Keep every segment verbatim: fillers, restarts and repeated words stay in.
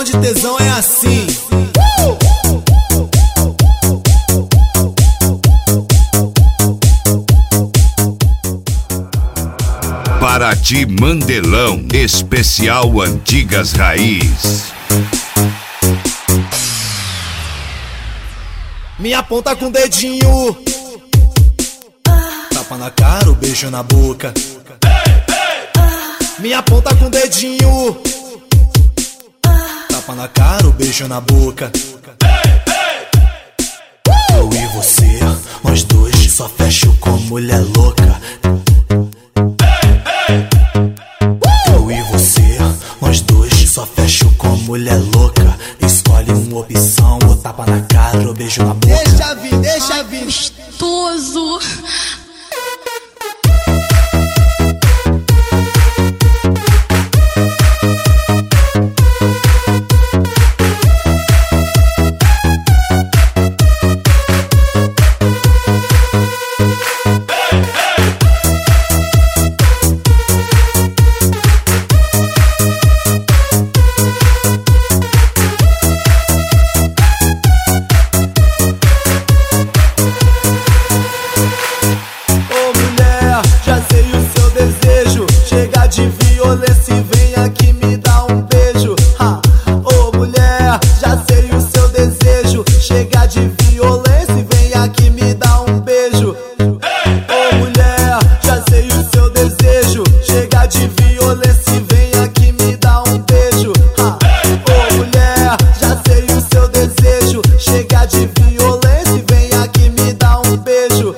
Bonde tesão é assim. Paraty Mandelão, especial Antigas Raiz. Me aponta com o dedinho, tapa na cara, o beijo na boca. Me aponta com o dedinho, tapa na cara, o beijo na boca. Eu e você, nós dois, só fecho com mulher louca. Eu e você, nós dois, só fecho com mulher louca. Escolhe uma opção, ou tapa na cara, ou beijo na boca. Deixa vir, deixa vir. Gostoso. De violência e vem aqui me dar um beijo. Ha! Ô mulher, já sei o seu desejo. Chega de violência e vem aqui me dar um beijo. Ô mulher, já sei o seu desejo. Chega de violência e vem aqui me dar um beijo. Ha! Ô mulher, já sei o seu desejo. Chega de violência e vem aqui me dar um beijo.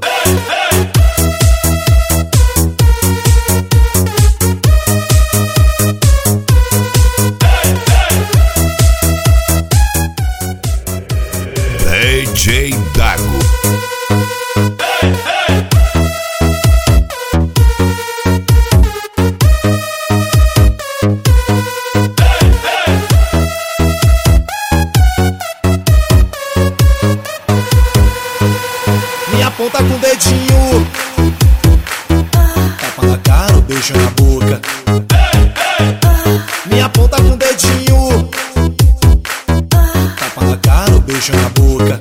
D J Dago. Me aponta com o dedinho, tapa na cara, o beijo na boca. Me aponta com o dedinho, tapa na cara, o beijo na boca.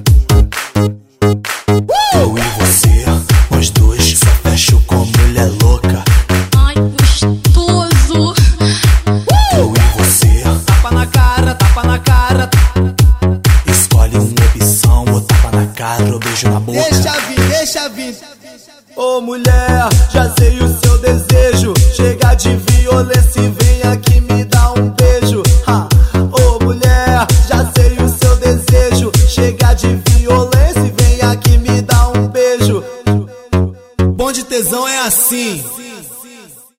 Eu e você, nós dois, só fecho com mulher louca. Ai, gostoso. Eu e você, tapa na cara, tapa na cara. Escolhe uma opção, ou tapa na cara, ou beijo na boca. Deixa vir, deixa vir. Ô mulher, já sei o seu desejo. Chega de violência e vem aqui me dar um beijo. Ha! Ô mulher, já sei o seu desejo. Chega de violência e vem aqui me dar um beijo. Bonde tesão é assim.